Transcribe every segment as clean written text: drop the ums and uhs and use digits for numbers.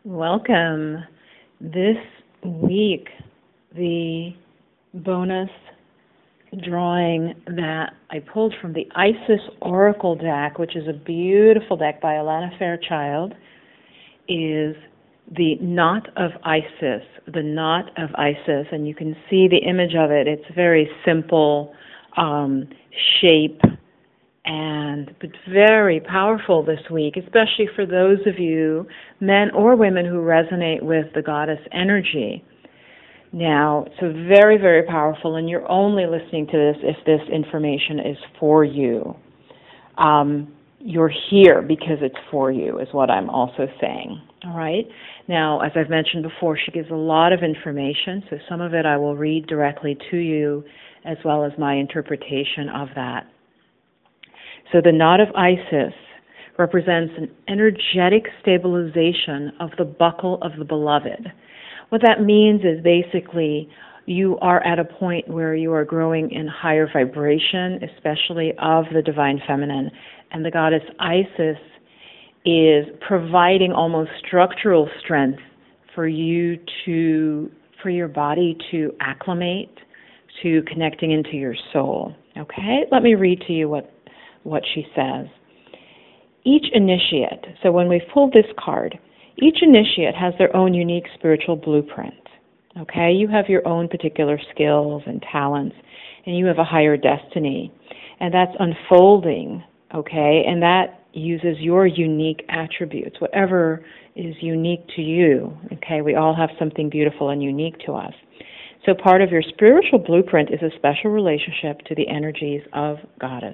Welcome. This week, the bonus drawing that I pulled from the Isis Oracle deck, which is a beautiful deck by Alana Fairchild, is the Knot of Isis. The Knot of Isis, and you can see the image of it. It's a very simple shape, but very powerful this week, especially for those of you, men or women, who resonate with the goddess energy. Now, it's very, very powerful, and you're only listening to this if this information is for you. You're here because it's for you, is what I'm also saying. All right? Now, as I've mentioned before, she gives a lot of information, so some of it I will read directly to you, as well as my interpretation of that. So the Knot of Isis represents an energetic stabilization of the buckle of the beloved. What that means is basically you are at a point where you are growing in higher vibration, especially of the divine feminine, and the goddess Isis is providing almost structural strength for your body to acclimate to connecting into your soul. Okay? Let me read to you what she says. Each initiate, so when we've pulled this card, each initiate has their own unique spiritual blueprint. Okay? You have your own particular skills and talents, and you have a higher destiny. And that's unfolding, okay? And that uses your unique attributes, whatever is unique to you. Okay? We all have something beautiful and unique to us. So part of your spiritual blueprint is a special relationship to the energies of Goddess.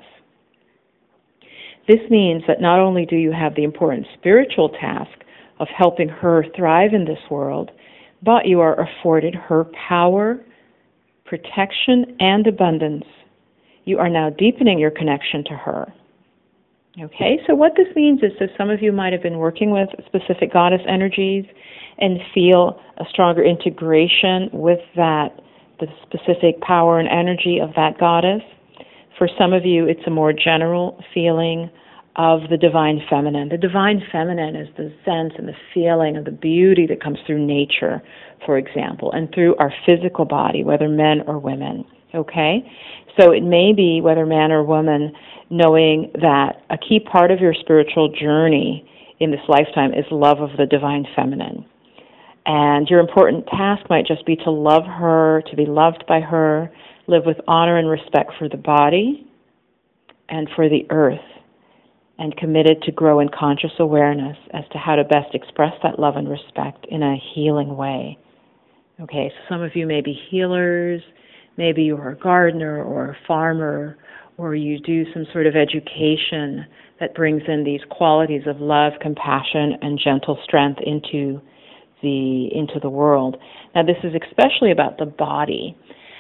This means that not only do you have the important spiritual task of helping her thrive in this world, but you are afforded her power, protection, and abundance. You are now deepening your connection to her. Okay, so what this means is that some of you might have been working with specific goddess energies and feel a stronger integration with the specific power and energy of that goddess. For some of you, it's a more general feeling of the divine feminine. The divine feminine is the sense and the feeling of the beauty that comes through nature, for example, and through our physical body, whether men or women. Okay? So it may be, whether man or woman, knowing that a key part of your spiritual journey in this lifetime is love of the divine feminine. And your important task might just be to love her, to be loved by her, live with honor and respect for the body and for the earth, and committed to grow in conscious awareness as to how to best express that love and respect in a healing way. Okay, so some of you may be healers, maybe you're a gardener or a farmer, or you do some sort of education that brings in these qualities of love, compassion, and gentle strength into the world. Now, this is especially about the body.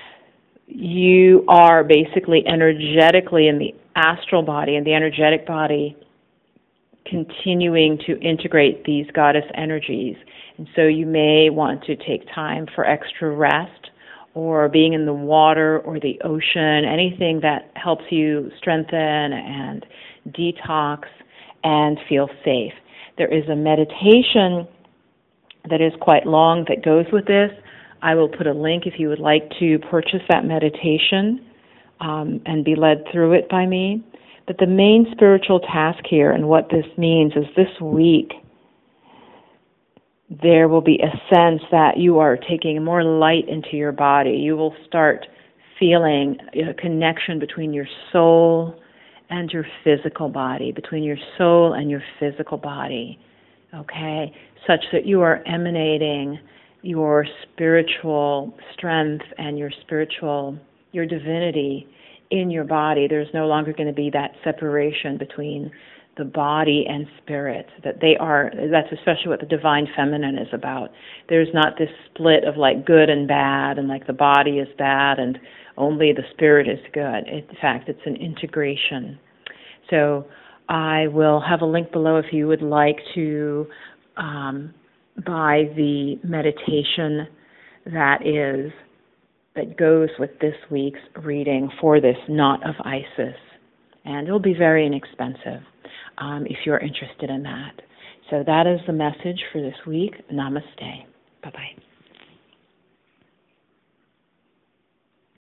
You are basically energetically in the astral body and the energetic body continuing to integrate these goddess energies. And so you may want to take time for extra rest, or being in the water or the ocean, anything that helps you strengthen and detox and feel safe. There is a meditation that is quite long that goes with this. I will put a link if you would like to purchase that meditation and be led through it by me. But the main spiritual task here, and what this means, is this week there will be a sense that you are taking more light into your body. You will start feeling a connection between your soul and your physical body, between your soul and your physical body, okay, such that you are emanating your spiritual strength and your divinity in your body. There's no longer going to be that separation between the body and spirit. That's especially what the divine feminine is about. There's not this split of like good and bad, and like the body is bad and only the spirit is good. In fact, it's an integration. So I will have a link below if you would like to buy the meditation that goes with this week's reading for this Knot of Isis. And it'll be very inexpensive if you're interested in that. So that is the message for this week. Namaste.